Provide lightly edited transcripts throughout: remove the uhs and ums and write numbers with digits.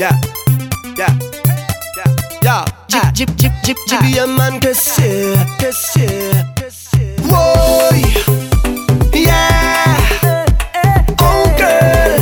yeah, yeah, yeah, yeah. GBM man kese, Whoa, yeah, oh girl,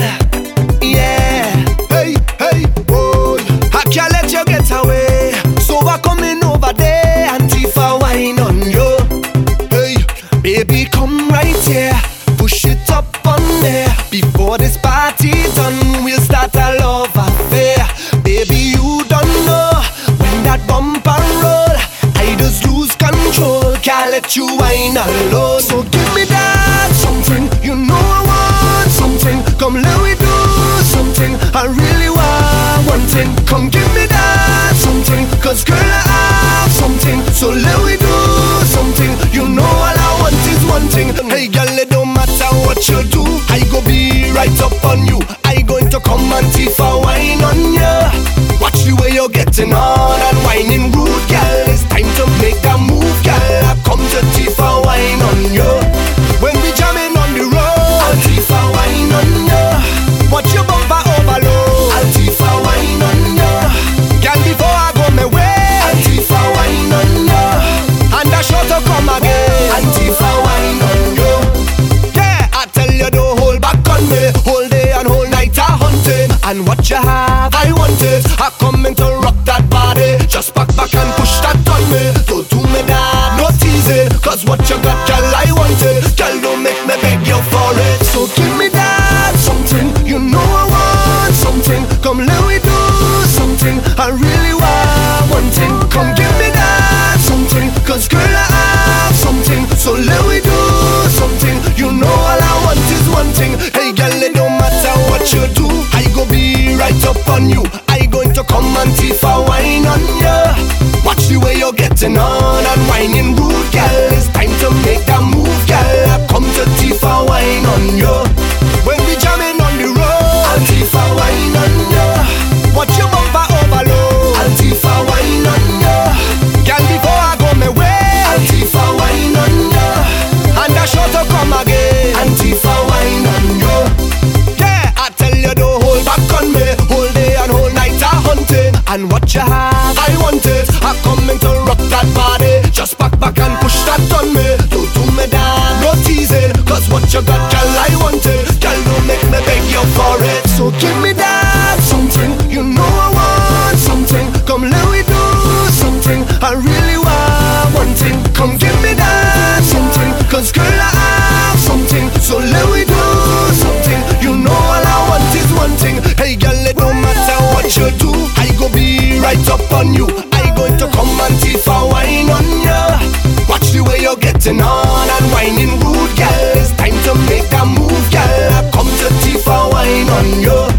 yeah, hey, whoa. I can't let you get away, so I'm coming over there, Antifa wine on you. Hey, baby, come right here, push it up on there. Before this party done, we'll start a love affair. Baby, you don't know when that bumper roll, I just lose control. Can't let you whine alone. So give me that something, you know I want something. Come let me do something, I really want one thing. Come give me that something, cause girl I have something. So let me do something, you know all I want is one thing. Hey girl, it don't matter what you do, I go be right up on you. I going to come and Tifa wine on ya. Watch the way you're getting on and whining rude, girl. It's time to make a move, girl. I come to Tifa wine on ya. When we jamming on the road, I'll Tifa wine on ya. Watch your bumper overload, I'll Tifa wine on ya. Girl, before I go my way, I'll Tifa wine on ya. And I sure to come again, I'll Tifa wine on ya. Yeah, I tell you don't hold back on me. Whole day and whole night I hunting, and what you have, I want it. I come in to rock that body, just back and push that on me. Don't do me that, no teasing, cause what you got, girl, I want it. Girl, don't make me beg you for it. So give me that something, you know I want something. Come let me do something, I really want one thing. Come give me that something, cause girl, I have something. So let me do something, you know all I want is one thing. Hey girl, it don't matter what you do, I go be right up on you. I going to come and Tifa wine on ya. Watch the way you're getting on and whining rude, girl. It's time to make a move, girl. I come to Tifa wine on ya. When we jamming on the road, I'll Tifa wine on ya. Watch your bumper overload, I'll Tifa wine on ya. Girl, before I go my way, I'll Tifa wine on ya. And I sure to come again, and Tifa wine on ya. Yeah, I tell you don't hold back on me. Whole day and whole night I hunting, and what you have, I want it. I come in to rock that body, just back and push that on me. Don't do me down, no teasing, cause what you got, girl, I want it. Girl, don't make me beg you for it. So give me that something, you know I want something. Come let me do something, I really want one thing. Come give me that something, cause girl, I have something. So let me do something, you know all I want is one thing. Hey girl, it don't matter what you do, I go be right up on you. I going to come and Tifa wine on ya. Watch the way you're getting on and whining rude, girl. It's time to make a move, girl. I come to Tifa wine on ya.